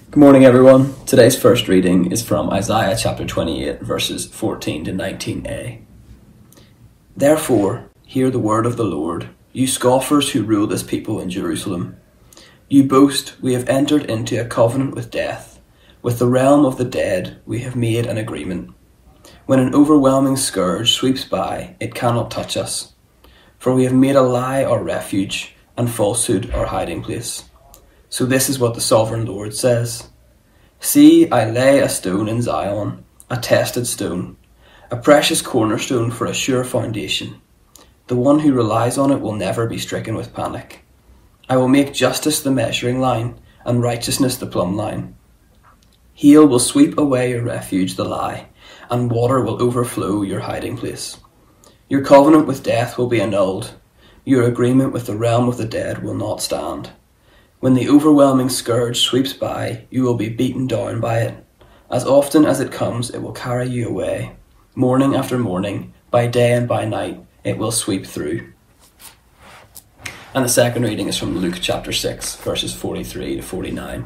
Good morning, everyone. Today's first reading is from Isaiah chapter 28, verses 14 to 19a. Therefore, hear the word of the Lord, you scoffers who rule this people in Jerusalem. You boast, we have entered into a covenant with death. With the realm of the dead, we have made an agreement. When an overwhelming scourge sweeps by, it cannot touch us. For we have made a lie our refuge, and falsehood our hiding place. So this is what the sovereign Lord says. See, I lay a stone in Zion, a tested stone, a precious cornerstone for a sure foundation. The one who relies on it will never be stricken with panic. I will make justice the measuring line, and righteousness the plumb line. Hail will sweep away your refuge, the lie, and water will overflow your hiding place. Your covenant with death will be annulled. Your agreement with the realm of the dead will not stand. When the overwhelming scourge sweeps by, you will be beaten down by it. As often as it comes, it will carry you away. Morning after morning, by day and by night, it will sweep through. And the second reading is from Luke chapter 6, verses 43 to 49.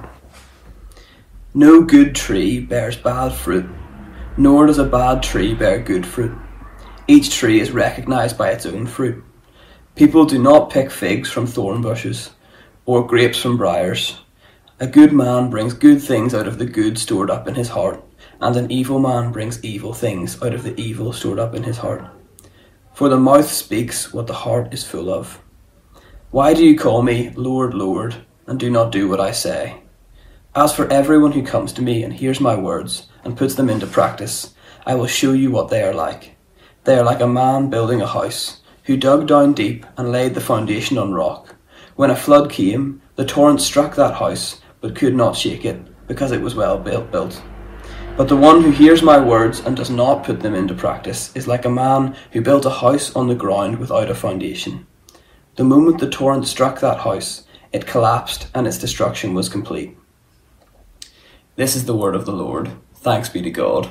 No good tree bears bad fruit, nor does a bad tree bear good fruit. Each tree is recognized by its own fruit. People do not pick figs from thorn bushes, or grapes from briars. A good man brings good things out of the good stored up in his heart, and an evil man brings evil things out of the evil stored up in his heart. For the mouth speaks what the heart is full of. Why do you call me Lord, Lord, and do not do what I say? As for everyone who comes to me and hears my words and puts them into practice, I will show you what they are like. They are like a man building a house, who dug down deep and laid the foundation on rock. When a flood came, the torrent struck that house, but could not shake it, because it was well built. But the one who hears my words and does not put them into practice is like a man who built a house on the ground without a foundation. The moment the torrent struck that house, it collapsed and its destruction was complete. This is the word of the Lord. Thanks be to God.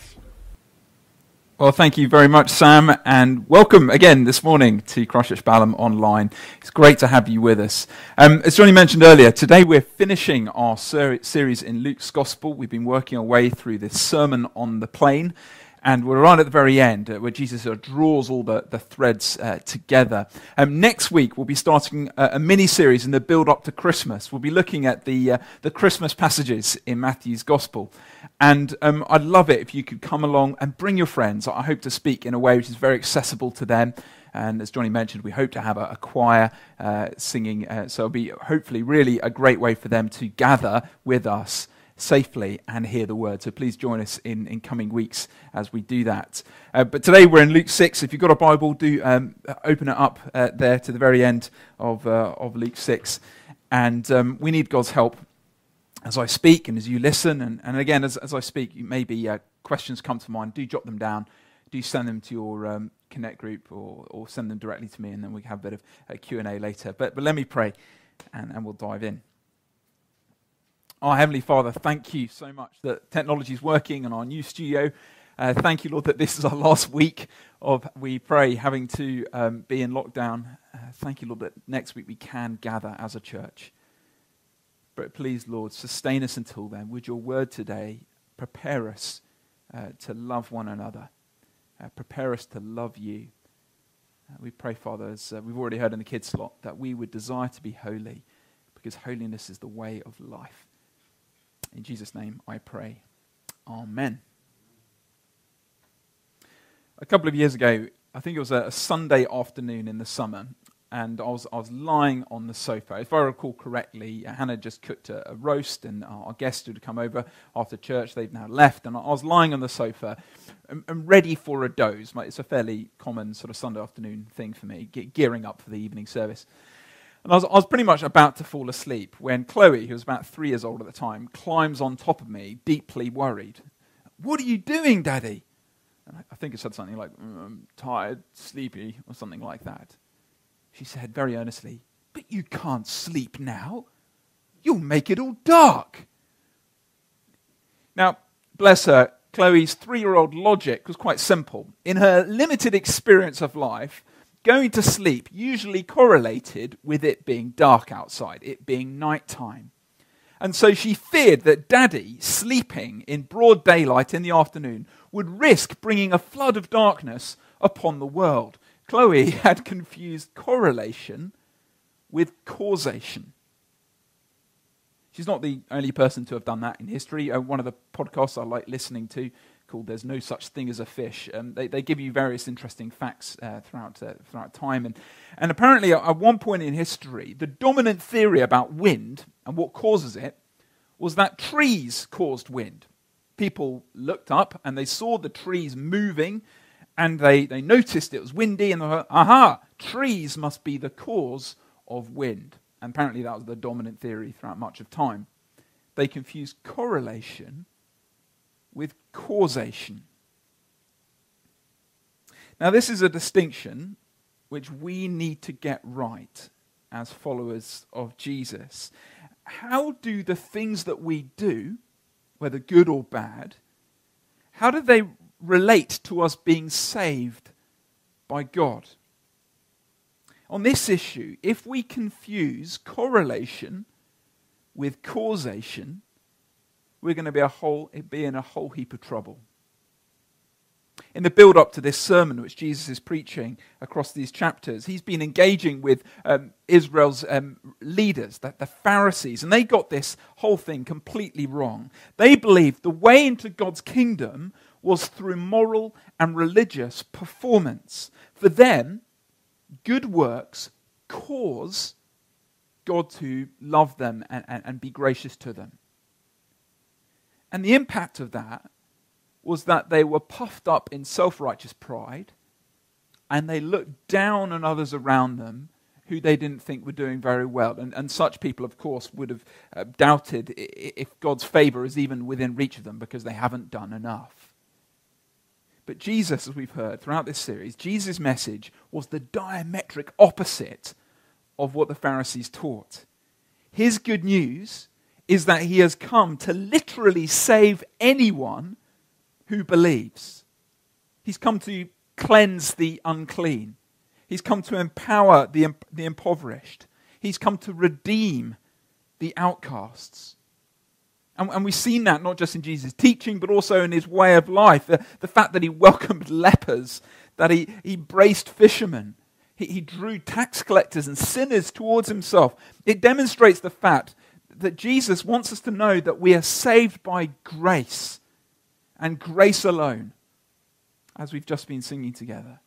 Well, thank you very much, Sam, and welcome again this morning to Christchurch Balham Online. It's great to have you with us. As Johnny mentioned earlier, today we're finishing our series in Luke's Gospel. We've been working our way through this Sermon on the Plain, and we're right at the very end where Jesus draws all the threads together. Next week we'll be starting a mini-series in the build-up to Christmas. We'll be looking at the Christmas passages in Matthew's Gospel. And I'd love it if you could come along and bring your friends. I hope to speak in a way which is very accessible to them. And as Johnny mentioned, we hope to have a choir singing. So it'll be hopefully really a great way for them to gather with us safely and hear the word. So please join us in coming weeks as we do that. But today we're in Luke 6. If you've got a Bible, do open it up there to the very end of Luke 6. And we need God's help as I speak and as you listen. And again, as I speak, maybe questions come to mind. Do jot them down. Do send them to your Connect group or send them directly to me, and then we can have a bit of a Q&A later. But let me pray and we'll dive in. Our Heavenly Father, thank you so much that technology is working in our new studio. Thank you, Lord, that this is our last week of, we pray, having to be in lockdown. Thank you, Lord, that next week we can gather as a church. But please, Lord, sustain us until then. Would your word today prepare us to love one another? Prepare us to love you. We pray, Father, as we've already heard in the kids' slot, that we would desire to be holy, because holiness is the way of life. In Jesus' name I pray. Amen. A couple of years ago, I think it was a Sunday afternoon in the summer, and I was lying on the sofa. If I recall correctly, Hannah just cooked a roast, and our guests who had come over after church, they've now left, and I was lying on the sofa and ready for a doze. It's a fairly common sort of Sunday afternoon thing for me, gearing up for the evening service. And I was pretty much about to fall asleep when Chloe, who was about 3 years old at the time, climbs on top of me, deeply worried. "What are you doing, Daddy?" And I think it said something like, "I'm tired, sleepy," or something like that. She said very earnestly, "But you can't sleep now. You'll make it all dark." Now, bless her, Chloe's 3-year-old logic was quite simple. In her limited experience of life, going to sleep usually correlated with it being dark outside, it being nighttime. And so she feared that Daddy, sleeping in broad daylight in the afternoon, would risk bringing a flood of darkness upon the world. Chloe had confused correlation with causation. She's not the only person to have done that in history. One of the podcasts I like listening to, called "There's No Such Thing as a Fish," they give you various interesting facts throughout time. And apparently, at one point in history, the dominant theory about wind and what causes it was that trees caused wind. People looked up and they saw the trees moving, and they noticed it was windy, and they thought, aha, trees must be the cause of wind. And apparently that was the dominant theory throughout much of time. They confused correlation with causation. Now, this is a distinction which we need to get right as followers of Jesus. How do the things that we do, whether good or bad, how do they relate to us being saved by God? On this issue, if we confuse correlation with causation, we're going to be in a whole heap of trouble. In the build-up to this sermon, which Jesus is preaching across these chapters, he's been engaging with Israel's leaders, the Pharisees, and they got this whole thing completely wrong. They believed the way into God's kingdom was through moral and religious performance. For them, good works cause God to love them and be gracious to them. And the impact of that was that they were puffed up in self-righteous pride, and they looked down on others around them who they didn't think were doing very well. And such people, of course, would have doubted if God's favor is even within reach of them because they haven't done enough. But Jesus, as we've heard throughout this series, Jesus' message was the diametric opposite of what the Pharisees taught. His good news is that he has come to literally save anyone who believes. He's come to cleanse the unclean. He's come to empower the impoverished. He's come to redeem the outcasts. And we've seen that not just in Jesus' teaching, but also in his way of life. The fact that he welcomed lepers, that he braced fishermen, he drew tax collectors and sinners towards himself. It demonstrates the fact that Jesus wants us to know that we are saved by grace, and grace alone, as we've just been singing together.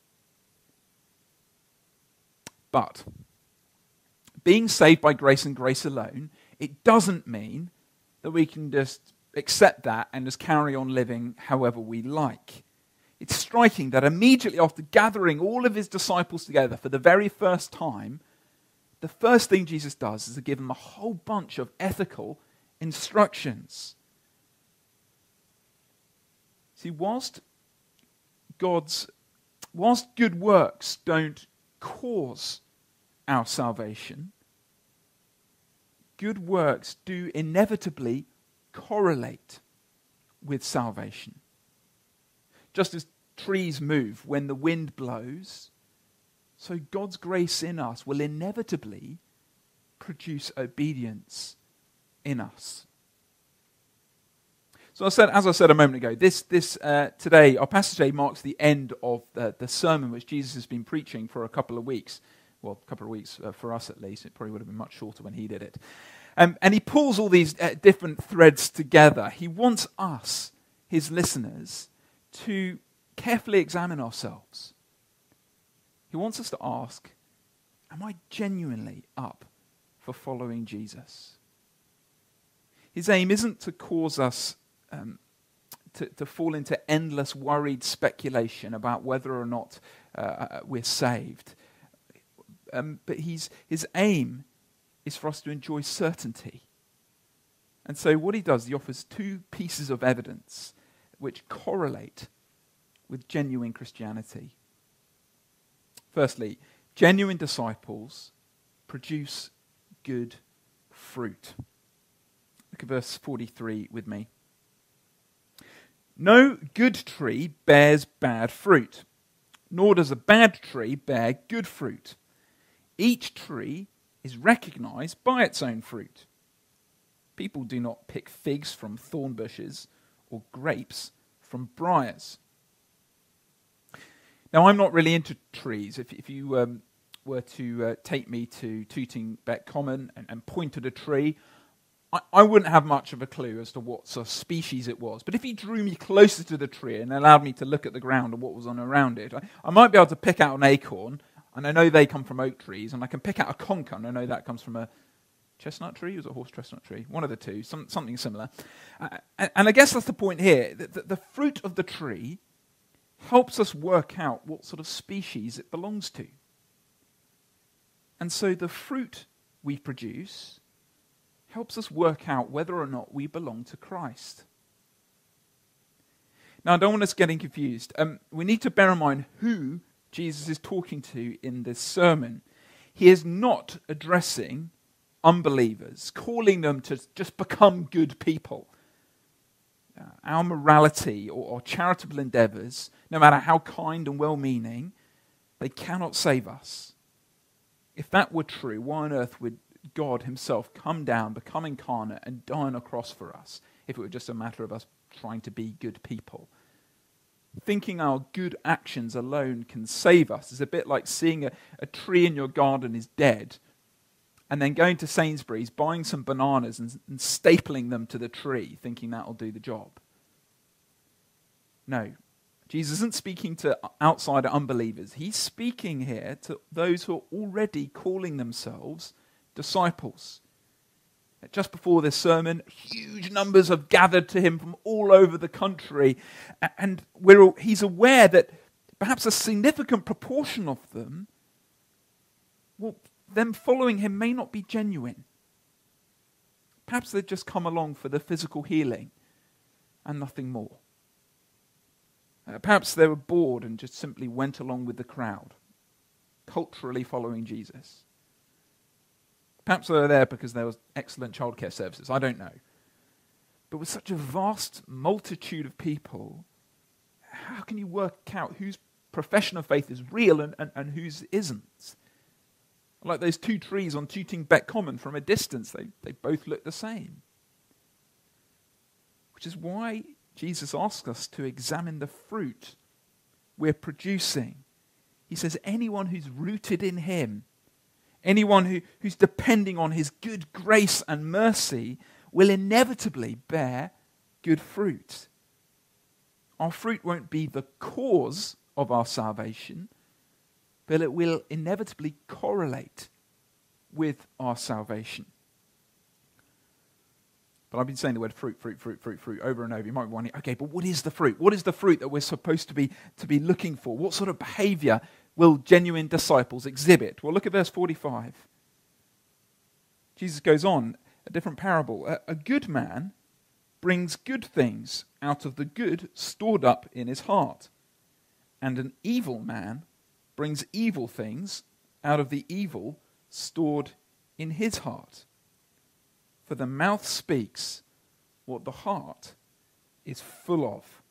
But being saved by grace and grace alone, it doesn't mean that we can just accept that and just carry on living however we like. It's striking that immediately after gathering all of his disciples together for the very first time, the first thing Jesus does is to give them a whole bunch of ethical instructions. See, whilst good works don't cause our salvation, good works do inevitably correlate with salvation. Just as trees move when the wind blows, so God's grace in us will inevitably produce obedience in us. So as I said a moment ago, this today, our passage today marks the end of the sermon which Jesus has been preaching for a couple of weeks. Well, a couple of weeks for us at least. It probably would have been much shorter when he did it. And he pulls all these different threads together. He wants us, his listeners, to carefully examine ourselves. He wants us to ask, am I genuinely up for following Jesus? His aim isn't to cause us to fall into endless worried speculation about whether or not we're saved. But his aim is for us to enjoy certainty. And so what he does, he offers two pieces of evidence which correlate with genuine Christianity. Firstly, genuine disciples produce good fruit. Look at verse 43 with me. No good tree bears bad fruit, nor does a bad tree bear good fruit. Each tree is recognized by its own fruit. People do not pick figs from thorn bushes or grapes from briars. Now, I'm not really into trees. If you were to take me to Tooting Beck Common and point at a tree, I wouldn't have much of a clue as to what sort of species it was. But if he drew me closer to the tree and allowed me to look at the ground and what was on around it, I might be able to pick out an acorn, and I know they come from oak trees, and I can pick out a conker, and I know that comes from a chestnut tree. Was it a horse chestnut tree? One of the two, something similar. And I guess that's the point here. The fruit of the tree helps us work out what sort of species it belongs to. And so the fruit we produce helps us work out whether or not we belong to Christ. Now, I don't want us getting confused. We need to bear in mind who Jesus is talking to in this sermon. He is not addressing unbelievers, calling them to just become good people. Our morality or charitable endeavors, no matter how kind and well-meaning, they cannot save us. If that were true, why on earth would God himself come down, become incarnate, and die on a cross for us, if it were just a matter of us trying to be good people? Thinking our good actions alone can save us is a bit like seeing a tree in your garden is dead, and then going to Sainsbury's, buying some bananas and stapling them to the tree, thinking that'll do the job. No, Jesus isn't speaking to outsider unbelievers. He's speaking here to those who are already calling themselves disciples. Just before this sermon, huge numbers have gathered to him from all over the country, and he's aware that perhaps a significant proportion of them, them following him may not be genuine. Perhaps they've just come along for the physical healing and nothing more. Perhaps they were bored and just simply went along with the crowd, culturally following Jesus. Perhaps they were there because there was excellent childcare services. I don't know. But with such a vast multitude of people, how can you work out whose profession of faith is real and whose isn't? Like those two trees on Tooting Beck Common, from a distance, they both look the same. Which is why Jesus asks us to examine the fruit we're producing. He says anyone who's rooted in him, anyone who's depending on his good grace and mercy, will inevitably bear good fruit. Our fruit won't be the cause of our salvation, but it will inevitably correlate with our salvation. But I've been saying the word fruit over and over. You might be wondering, okay, but what is the fruit? What is the fruit that we're supposed to be looking for? What sort of behavior will genuine disciples exhibit? Well, look at verse 45. Jesus goes on, a different parable. A good man brings good things out of the good stored up in his heart, and an evil man brings evil things out of the evil stored in his heart. For the mouth speaks what the heart is full of.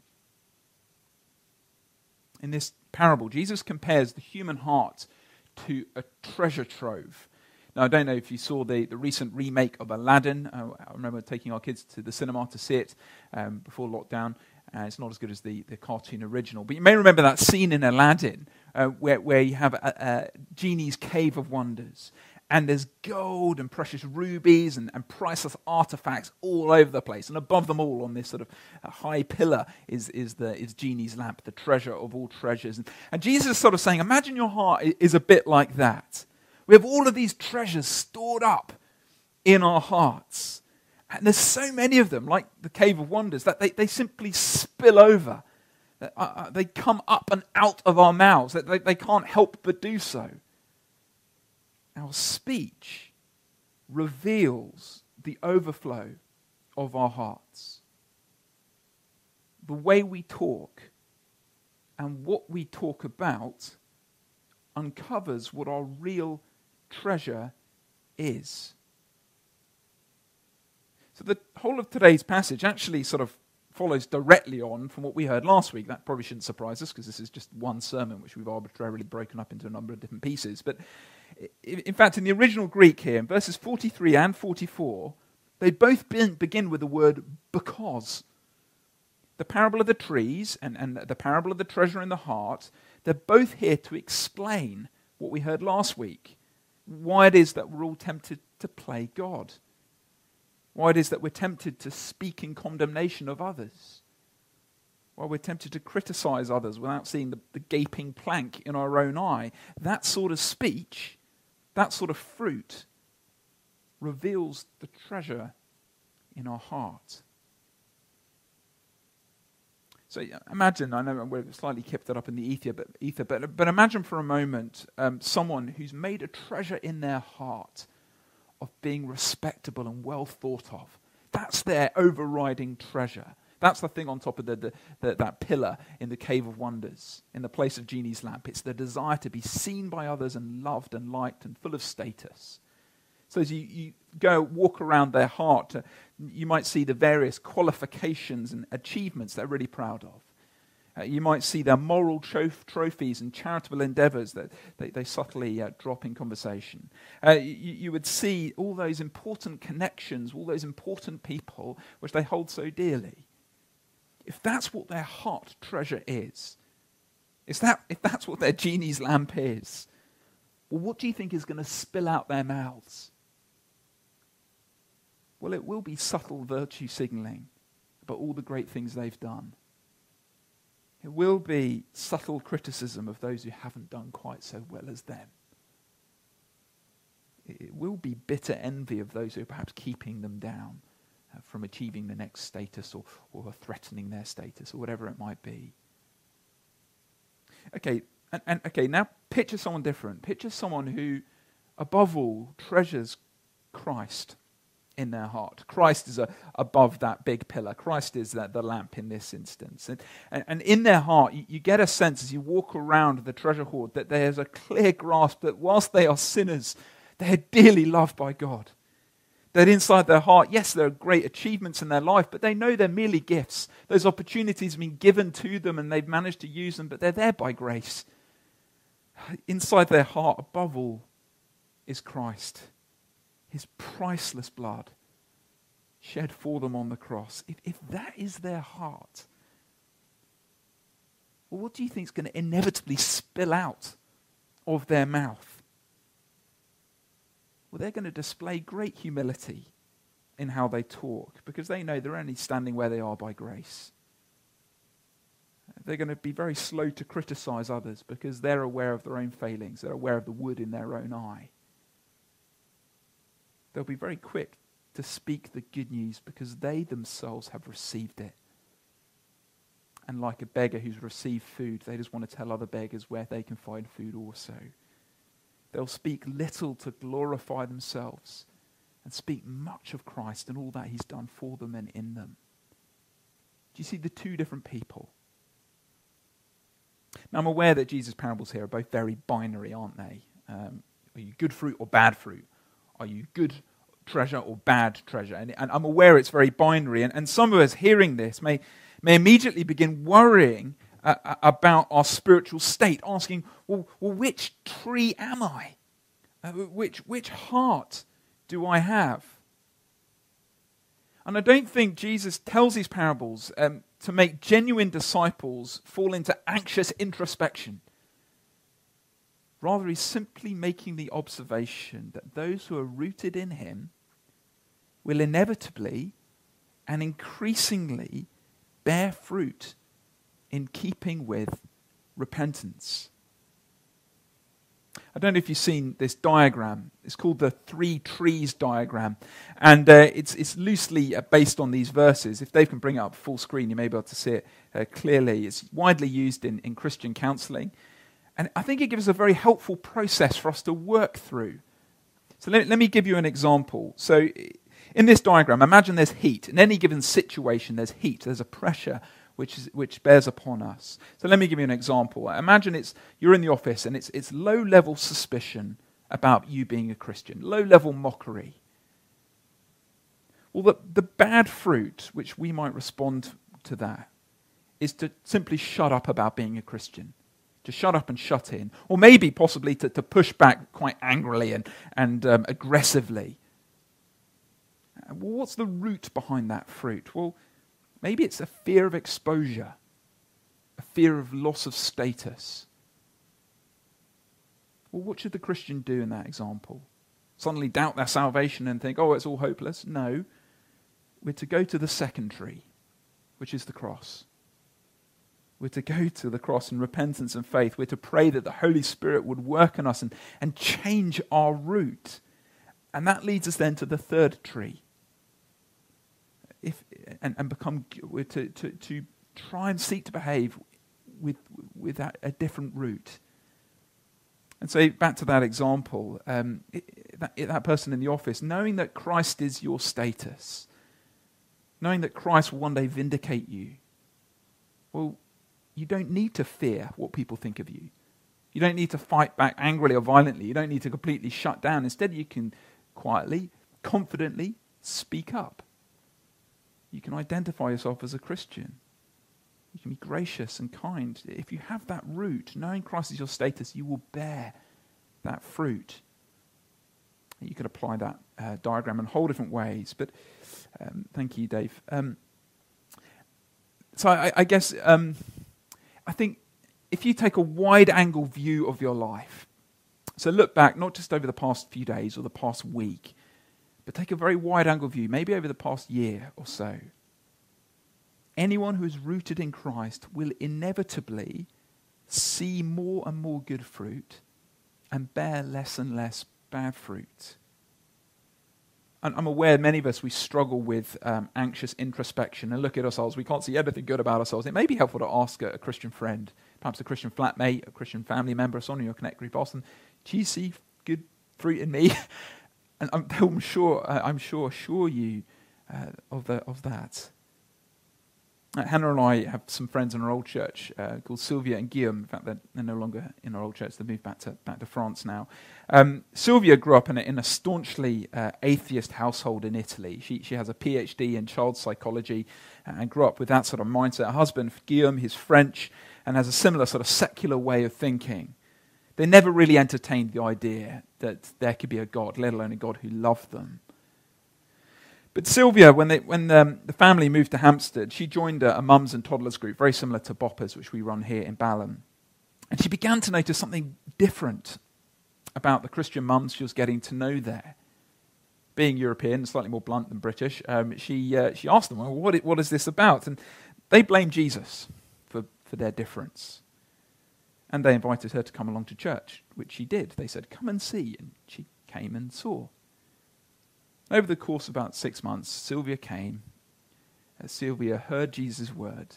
In this parable, Jesus compares the human heart to a treasure trove. Now, I don't know if you saw the recent remake of Aladdin. I remember taking our kids to the cinema to see it before lockdown. It's not as good as the cartoon original. But you may remember that scene in Aladdin where you have a genie's cave of wonders. And there's gold and precious rubies and priceless artifacts all over the place. And above them all on this sort of high pillar is Genie's lamp, the treasure of all treasures. And Jesus is sort of saying, imagine your heart is a bit like that. We have all of these treasures stored up in our hearts. And there's so many of them, like the Cave of Wonders, that they simply spill over. They come up and out of our mouths. They can't help but do so. Our speech reveals the overflow of our hearts. The way we talk and what we talk about uncovers what our real treasure is. So the whole of today's passage actually sort of follows directly on from what we heard last week. That probably shouldn't surprise us because this is just one sermon which we've arbitrarily broken up into a number of different pieces. But in fact, in the original Greek here, in verses 43 and 44, They both begin with the word because. The parable of the trees and the parable of the treasure in the heart, they're both here to explain what we heard last week. Why it is that we're all tempted to play God. Why it is that we're tempted to speak in condemnation of others. Why we're tempted to criticize others without seeing the gaping plank in our own eye. That sort of speech, that sort of fruit, reveals the treasure in our heart. So imagine, I know we're slightly kept it up in the ether, but imagine for a moment someone who's made a treasure in their heart of being respectable and well thought of. That's their overriding treasure. That's the thing on top of that pillar in the Cave of Wonders, in the place of Jeannie's lamp. It's the desire to be seen by others and loved and liked and full of status. So as you go walk around their heart, you might see the various qualifications and achievements they're really proud of. You might see their moral trophies and charitable endeavors that they subtly drop in conversation. You would see all those important connections, all those important people which they hold so dearly. If that's what their heart treasure is, if that's what their genie's lamp is, well, what do you think is going to spill out their mouths? Well, it will be subtle virtue signaling about all the great things they've done. It will be subtle criticism of those who haven't done quite so well as them. It will be bitter envy of those who are perhaps keeping them down from achieving the next status or threatening their status or whatever it might be. Okay, and now picture someone different. Picture someone who, above all, treasures Christ in their heart. Christ is above that big pillar. Christ is the lamp in this instance. And in their heart, you get a sense as you walk around the treasure hoard that there's a clear grasp that whilst they are sinners, they are dearly loved by God. That inside their heart, yes, there are great achievements in their life, but they know they're merely gifts. Those opportunities have been given to them and they've managed to use them, but they're there by grace. Inside their heart, above all, is Christ. His priceless blood shed for them on the cross. If that is their heart, well, what do you think is going to inevitably spill out of their mouth? Well, they're going to display great humility in how they talk because they know they're only standing where they are by grace. They're going to be very slow to criticize others because they're aware of their own failings. They're aware of the wood in their own eye. They'll be very quick to speak the good news because they themselves have received it. And like a beggar who's received food, they just want to tell other beggars where they can find food also. They'll speak little to glorify themselves and speak much of Christ and all that he's done for them and in them. Do you see the two different people? Now I'm aware that Jesus' parables here are both very binary, aren't they? Are you good fruit or bad fruit? Are you good treasure or bad treasure? And I'm aware it's very binary. And some of us hearing this may immediately begin worrying about our spiritual state, asking, well, which tree am I? Which heart do I have? And I don't think Jesus tells these parables to make genuine disciples fall into anxious introspection. Rather, he's simply making the observation that those who are rooted in him will inevitably and increasingly bear fruit in keeping with repentance. I don't know if you've seen this diagram. It's called the three trees diagram. And it's loosely based on these verses. If Dave can bring it up full screen, you may be able to see it clearly. It's widely used in Christian counseling. And I think it gives a very helpful process for us to work through. So let me give you an example. So in this diagram, imagine there's heat. In any given situation, there's heat. There's a pressure which bears upon us. So let me give you an example. Imagine you're in the office and it's low-level suspicion about you being a Christian, low-level mockery. Well, the bad fruit which we might respond to that is to simply shut up about being a Christian, to shut up and shut in, or maybe possibly to push back quite angrily and aggressively. Well, what's the root behind that fruit? Well, maybe it's a fear of exposure, a fear of loss of status. Well, what should the Christian do in that example? Suddenly doubt their salvation and think, oh, it's all hopeless? No. We're to go to the second tree, which is the cross. We're to go to the cross in repentance and faith. We're to pray that the Holy Spirit would work on us and change our root. And that leads us then to the third tree. We're to try and seek to behave with a different root. And so back to that example, that person in the office, knowing that Christ is your status, knowing that Christ will one day vindicate you, well, you don't need to fear what people think of you. You don't need to fight back angrily or violently. You don't need to completely shut down. Instead, you can quietly, confidently speak up. You can identify yourself as a Christian. You can be gracious and kind. If you have that root, knowing Christ is your status, you will bear that fruit. You could apply that diagram in whole different ways, but thank you, Dave. So I guess I think if you take a wide-angle view of your life, so look back not just over the past few days or the past week, but take a very wide-angle view, maybe over the past year or so. Anyone who is rooted in Christ will inevitably see more and more good fruit and bear less and less bad fruit. And I'm aware many of us, we struggle with anxious introspection and look at ourselves. We can't see anything good about ourselves. It may be helpful to ask a Christian friend, perhaps a Christian flatmate, a Christian family member, someone in your Connect group, ask them, do you see good fruit in me? And I'm sure assure you of that. Hannah and I have some friends in our old church called Sylvia and Guillaume. In fact, they're no longer in our old church. They've moved back to France now. Sylvia grew up in a staunchly atheist household in Italy. She has a PhD in child psychology and grew up with that sort of mindset. Her husband, Guillaume, he's French and has a similar sort of secular way of thinking. They never really entertained the idea that there could be a God, let alone a God who loved them. But Sylvia, when the family moved to Hampstead, she joined a mums and toddlers group, very similar to Boppers, which we run here in Balham. And she began to notice something different about the Christian mums she was getting to know there. Being European, slightly more blunt than British, she asked them, well, what is this about? And they blamed Jesus for their difference. And they invited her to come along to church, which she did. They said, come and see. And she came and saw. Over the course of about 6 months, Sylvia came. Sylvia heard Jesus' word.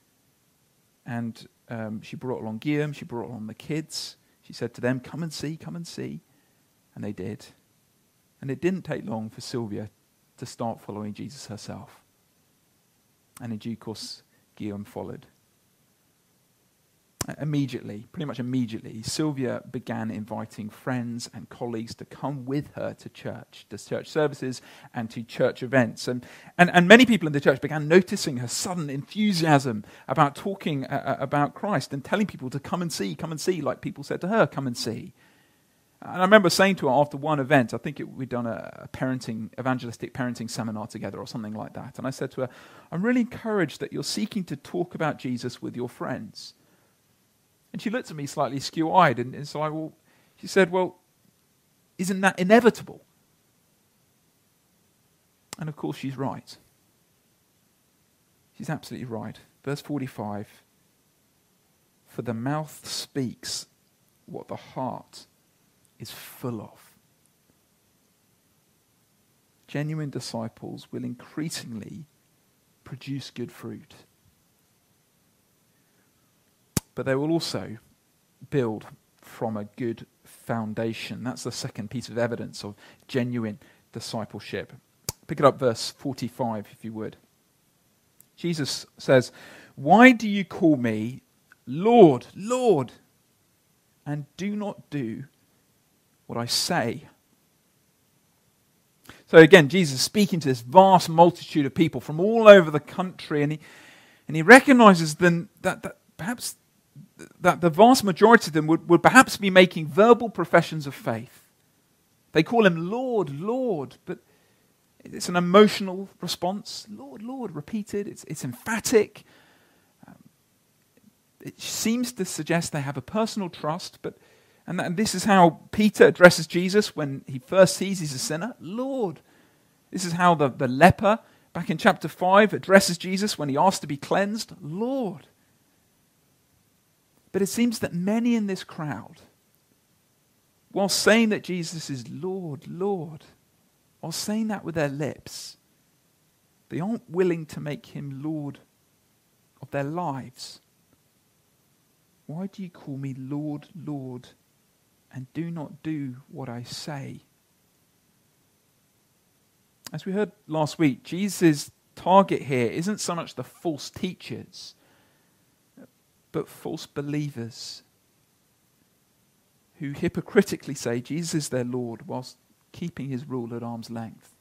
And she brought along Guillaume. She brought along the kids. She said to them, come and see, come and see. And they did. And it didn't take long for Sylvia to start following Jesus herself. And in due course, Guillaume followed. Pretty much immediately, Sylvia began inviting friends and colleagues to come with her to church services and to church events. And many people in the church began noticing her sudden enthusiasm about talking about Christ and telling people to come and see, like people said to her, come and see. And I remember saying to her after one event, I think we'd done a evangelistic parenting seminar together or something like that. And I said to her, I'm really encouraged that you're seeking to talk about Jesus with your friends. And she looked at me slightly skew-eyed, and so she said, well, isn't that inevitable? And of course she's right. She's absolutely right. Verse 45, for the mouth speaks what the heart is full of. Genuine disciples will increasingly produce good fruit. But they will also build from a good foundation. That's the second piece of evidence of genuine discipleship. Pick it up, verse 45, if you would. Jesus says, why do you call me Lord, Lord, and do not do what I say? So again, Jesus is speaking to this vast multitude of people from all over the country, and he recognizes then that perhaps that the vast majority of them would perhaps be making verbal professions of faith. They call him Lord, Lord, but It's an emotional response. Lord, Lord, repeated. It's emphatic. It seems to suggest they have a personal trust, and this is how Peter addresses Jesus when he first sees he's a sinner. Lord. This is how the leper, back in chapter 5, addresses Jesus when he asks to be cleansed. Lord. But it seems that many in this crowd, while saying that Jesus is Lord, Lord, while saying that with their lips, they aren't willing to make him Lord of their lives. Why do you call me Lord, Lord, and do not do what I say? As we heard last week, Jesus' target here isn't so much the false teachers, but false believers who hypocritically say Jesus is their Lord whilst keeping his rule at arm's length.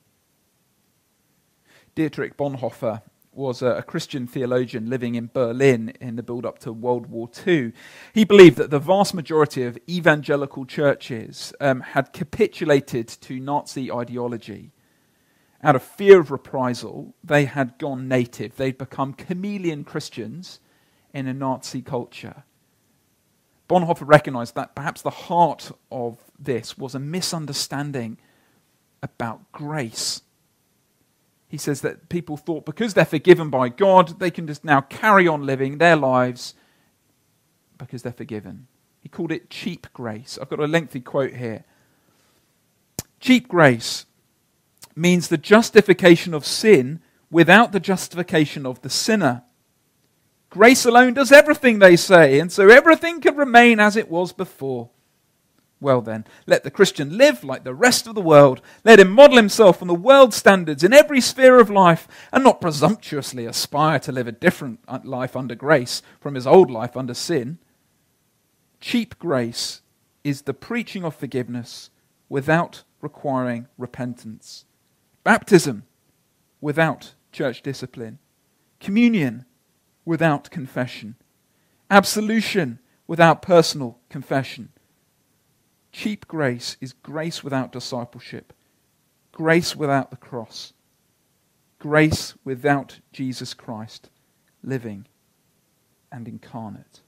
Dietrich Bonhoeffer was a Christian theologian living in Berlin in the build-up to World War II. He believed that the vast majority of evangelical churches had capitulated to Nazi ideology. Out of fear of reprisal, they had gone native. They'd become chameleon Christians in a Nazi culture. Bonhoeffer recognized that perhaps the heart of this was a misunderstanding about grace. He says that people thought because they're forgiven by God, they can just now carry on living their lives because they're forgiven. He called it cheap grace. I've got a lengthy quote here. Cheap grace means the justification of sin without the justification of the sinner. Grace alone does everything, they say, and so everything can remain as it was before. Well then, let the Christian live like the rest of the world. Let him model himself on the world's standards in every sphere of life and not presumptuously aspire to live a different life under grace from his old life under sin. Cheap grace is the preaching of forgiveness without requiring repentance. Baptism without church discipline. Communion without confession. Absolution without personal confession. Cheap grace is grace without discipleship. Grace without the cross. Grace without Jesus Christ living and incarnate.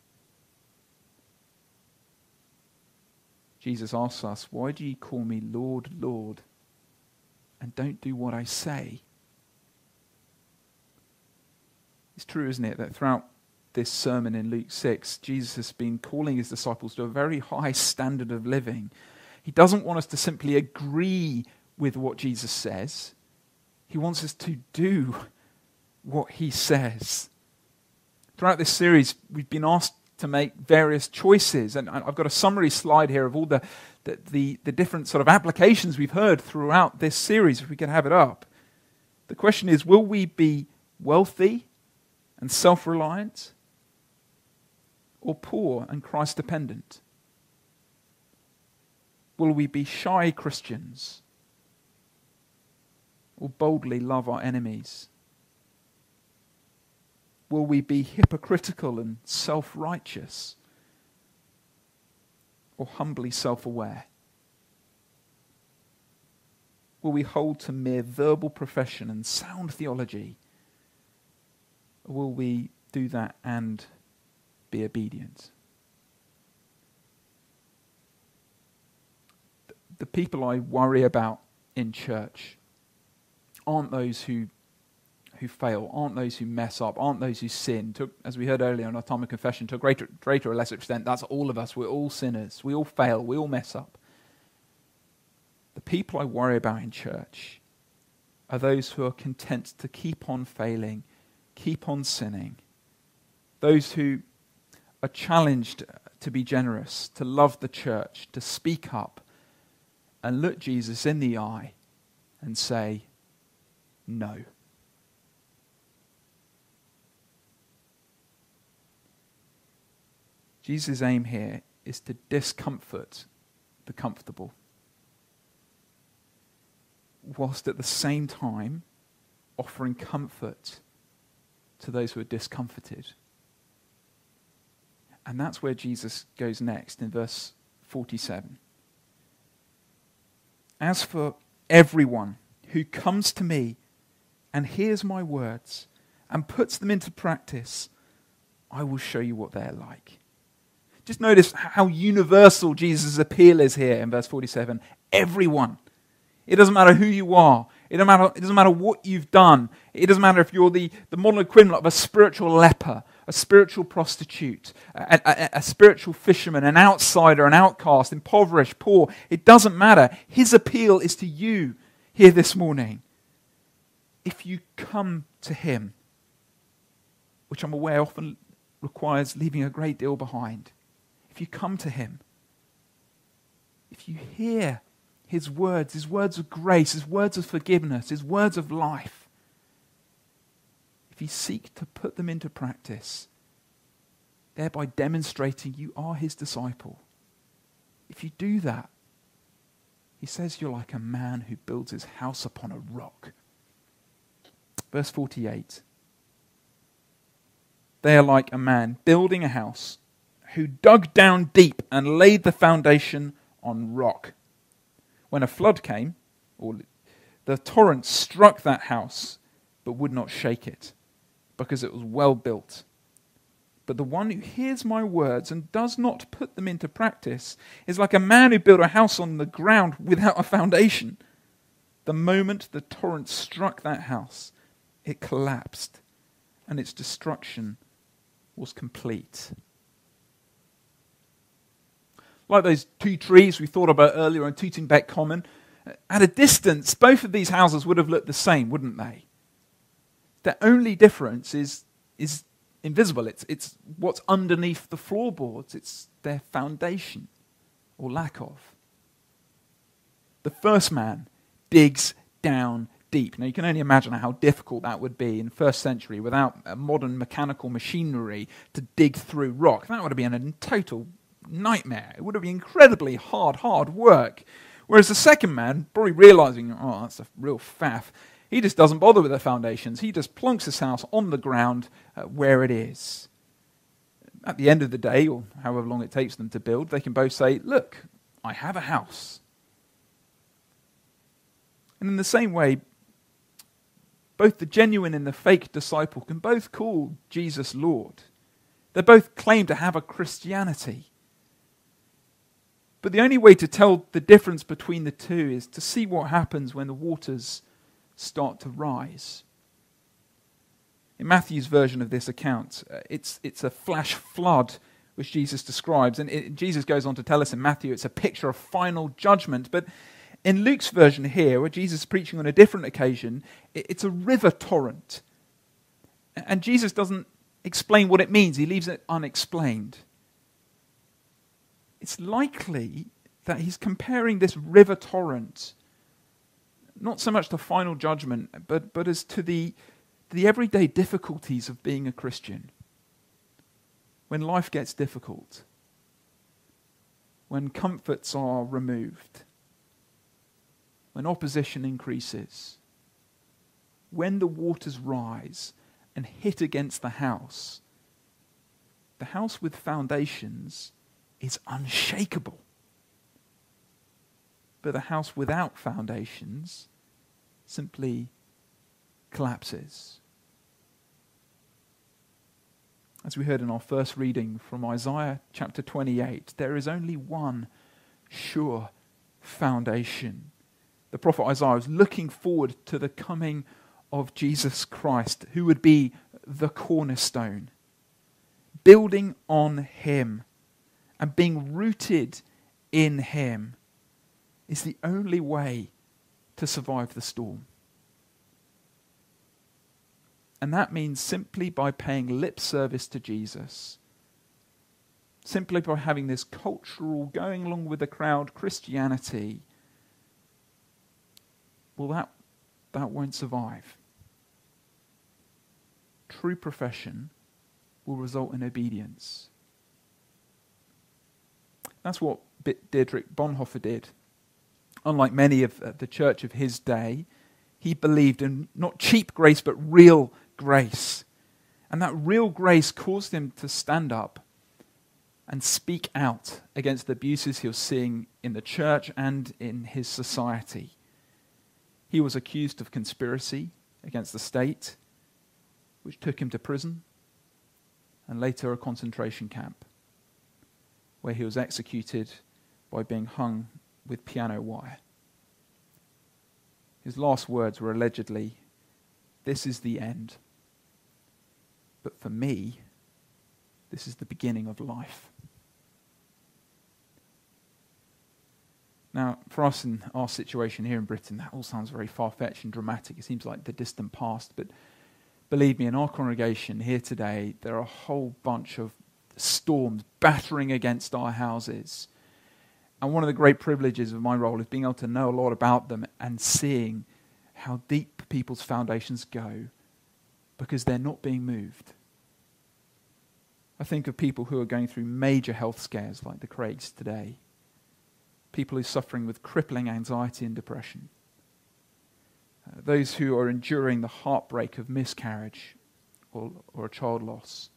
Jesus asks us, why do you call me Lord, Lord, and don't do what I say? It's true, isn't it, that throughout this sermon in Luke 6, Jesus has been calling his disciples to a very high standard of living. He doesn't want us to simply agree with what Jesus says. He wants us to do what he says. Throughout this series, we've been asked to make various choices, and I've got a summary slide here of all the different sort of applications we've heard throughout this series, if we can have it up. The question is, will we be wealthy and self-reliant, or poor and Christ-dependent? Will we be shy Christians, or boldly love our enemies? Will we be hypocritical and self-righteous, or humbly self-aware? Will we hold to mere verbal profession and sound theology, or will we do that and be obedient? The people I worry about in church aren't those who fail, aren't those who mess up, aren't those who sin. As we heard earlier in our time of confession, to a greater or lesser extent, that's all of us. We're all sinners. We all fail. We all mess up. The people I worry about in church are those who are content to keep on failing, keep on sinning. Those who are challenged to be generous, to love the church, to speak up, and look Jesus in the eye and say, no. Jesus' aim here is to discomfort the comfortable, whilst at the same time offering comfort to those who are discomforted. And that's where Jesus goes next in verse 47. As for everyone who comes to me and hears my words and puts them into practice, I will show you what they're like. Just notice how universal Jesus' appeal is here in verse 47. Everyone. It doesn't matter who you are. It doesn't matter what you've done. It doesn't matter if you're the modern equivalent of a spiritual leper, a spiritual prostitute, a spiritual fisherman, an outsider, an outcast, impoverished, poor. It doesn't matter. His appeal is to you here this morning. If you come to him, which I'm aware often requires leaving a great deal behind. If you come to him, if you hear his words of grace, his words of forgiveness, his words of life, if you seek to put them into practice, thereby demonstrating you are his disciple, if you do that, he says you're like a man who builds his house upon a rock. Verse 48. They are like a man building a house who dug down deep and laid the foundation on rock. When a flood came, the torrent struck that house, but would not shake it, because it was well built. But the one who hears my words and does not put them into practice is like a man who built a house on the ground without a foundation. The moment the torrent struck that house, it collapsed, and its destruction was complete. Like those two trees we thought about earlier on Tooting Bec Common, at a distance, both of these houses would have looked the same, wouldn't they? The only difference is invisible. It's what's underneath the floorboards. It's their foundation, or lack of. The first man digs down deep. Now, you can only imagine how difficult that would be in the first century without modern mechanical machinery to dig through rock. That would have been a total nightmare. It would have been incredibly hard work. Whereas the second man, probably realizing, oh, that's a real faff, he just doesn't bother with the foundations. He just plonks his house on the ground where it is. At the end of the day, or however long it takes them to build, they can both say, look, I have a house. And in the same way, both the genuine and the fake disciple can both call Jesus Lord. They both claim to have a Christianity. But the only way to tell the difference between the two is to see what happens when the waters start to rise. In Matthew's version of this account, it's a flash flood which Jesus describes. And Jesus goes on to tell us in Matthew it's a picture of final judgment. But in Luke's version here, where Jesus is preaching on a different occasion, it's a river torrent. And Jesus doesn't explain what it means. He leaves it unexplained. It's likely that he's comparing this river torrent not so much to final judgment, but as to the everyday difficulties of being a Christian. When life gets difficult, when comforts are removed, when opposition increases, when the waters rise and hit against the house with foundations is unshakable. But the house without foundations simply collapses. As we heard in our first reading from Isaiah chapter 28, there is only one sure foundation. The prophet Isaiah was looking forward to the coming of Jesus Christ, who would be the cornerstone. Building on him and being rooted in him is the only way to survive the storm. And that means simply by paying lip service to Jesus, simply by having this cultural, going along with the crowd Christianity, well, that won't survive. True profession will result in obedience. That's what Dietrich Bonhoeffer did. Unlike many of the church of his day, he believed in not cheap grace, but real grace. And that real grace caused him to stand up and speak out against the abuses he was seeing in the church and in his society. He was accused of conspiracy against the state, which took him to prison, and later a concentration camp, where he was executed by being hung with piano wire. His last words were allegedly, "This is the end. But for me, this is the beginning of life." Now, for us in our situation here in Britain, that all sounds very far-fetched and dramatic. It seems like the distant past. But believe me, in our congregation here today, there are a whole bunch of storms battering against our houses. And one of the great privileges of my role is being able to know a lot about them and seeing how deep people's foundations go because they're not being moved. I think of people who are going through major health scares like the Craigs today. People who are suffering with crippling anxiety and depression. Those who are enduring the heartbreak of miscarriage or a child loss.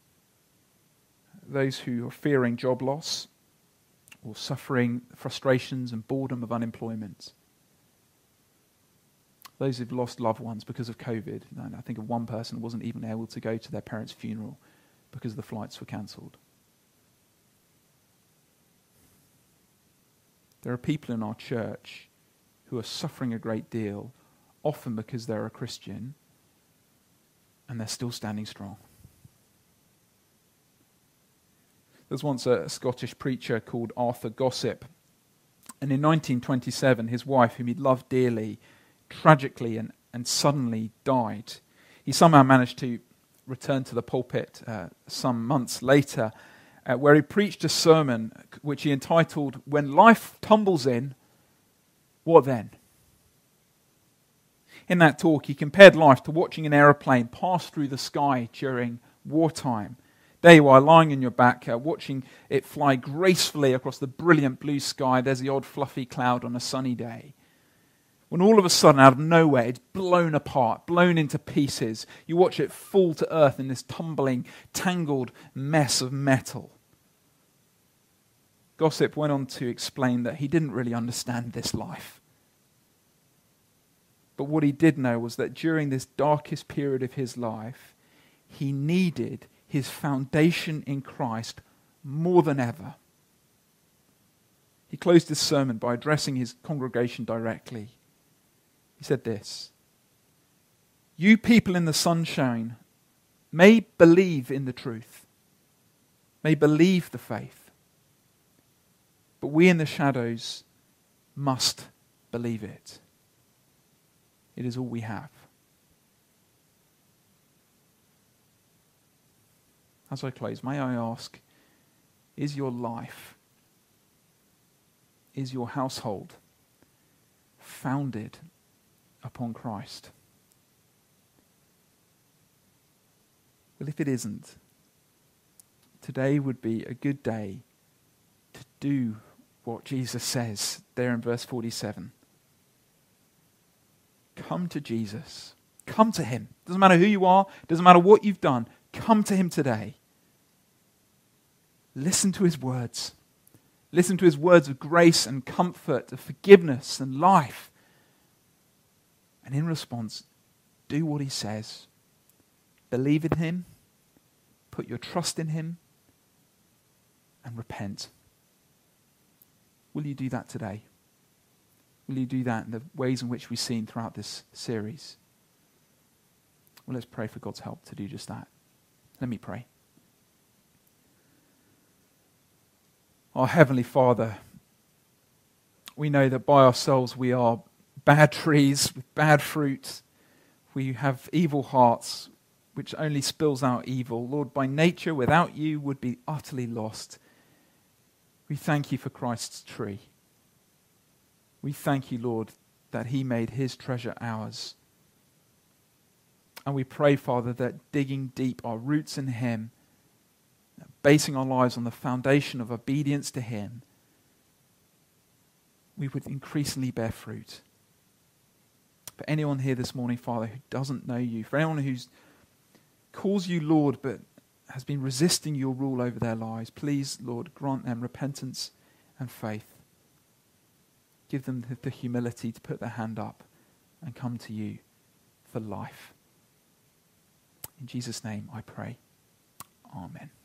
Those who are fearing job loss or suffering frustrations and boredom of unemployment. Those who've lost loved ones because of COVID. And I think of one person who wasn't even able to go to their parents' funeral because the flights were cancelled. There are people in our church who are suffering a great deal, often because they're a Christian, and they're still standing strong. There was once a Scottish preacher called Arthur Gossip, and in 1927 his wife, whom he loved dearly, tragically and suddenly died. He somehow managed to return to the pulpit some months later, where he preached a sermon which he entitled, "When Life Tumbles In, What Then?" In that talk, he compared life to watching an aeroplane pass through the sky during wartime. There you are, lying on your back, watching it fly gracefully across the brilliant blue sky. There's the odd fluffy cloud on a sunny day. When all of a sudden, out of nowhere, it's blown apart, blown into pieces. You watch it fall to earth in this tumbling, tangled mess of metal. Gossip went on to explain that he didn't really understand this life. But what he did know was that during this darkest period of his life, he needed his foundation in Christ more than ever. He closed his sermon by addressing his congregation directly. He said this: "You people in the sunshine may believe in the truth, may believe the faith, but we in the shadows must believe it. It is all we have." As I close, may I ask, is your life, is your household founded upon Christ? Well, if it isn't, today would be a good day to do what Jesus says there in verse 47. Come to Jesus. Come to him. Doesn't matter who you are, doesn't matter what you've done, come to him today. Listen to his words. Listen to his words of grace and comfort, of forgiveness and life. And in response, do what he says. Believe in him, put your trust in him, and repent. Will you do that today? Will you do that in the ways in which we've seen throughout this series? Well, let's pray for God's help to do just that. Let me pray. Our Heavenly Father, we know that by ourselves we are bad trees with bad fruit. We have evil hearts which only spills out evil. Lord, by nature, without you, would be utterly lost. We thank you for Christ's tree. We thank you, Lord, that he made his treasure ours. And we pray, Father, that digging deep our roots in him, basing our lives on the foundation of obedience to him, we would increasingly bear fruit. For anyone here this morning, Father, who doesn't know you, for anyone who calls you Lord but has been resisting your rule over their lives, please, Lord, grant them repentance and faith. Give them the humility to put their hand up and come to you for life. In Jesus' name I pray. Amen.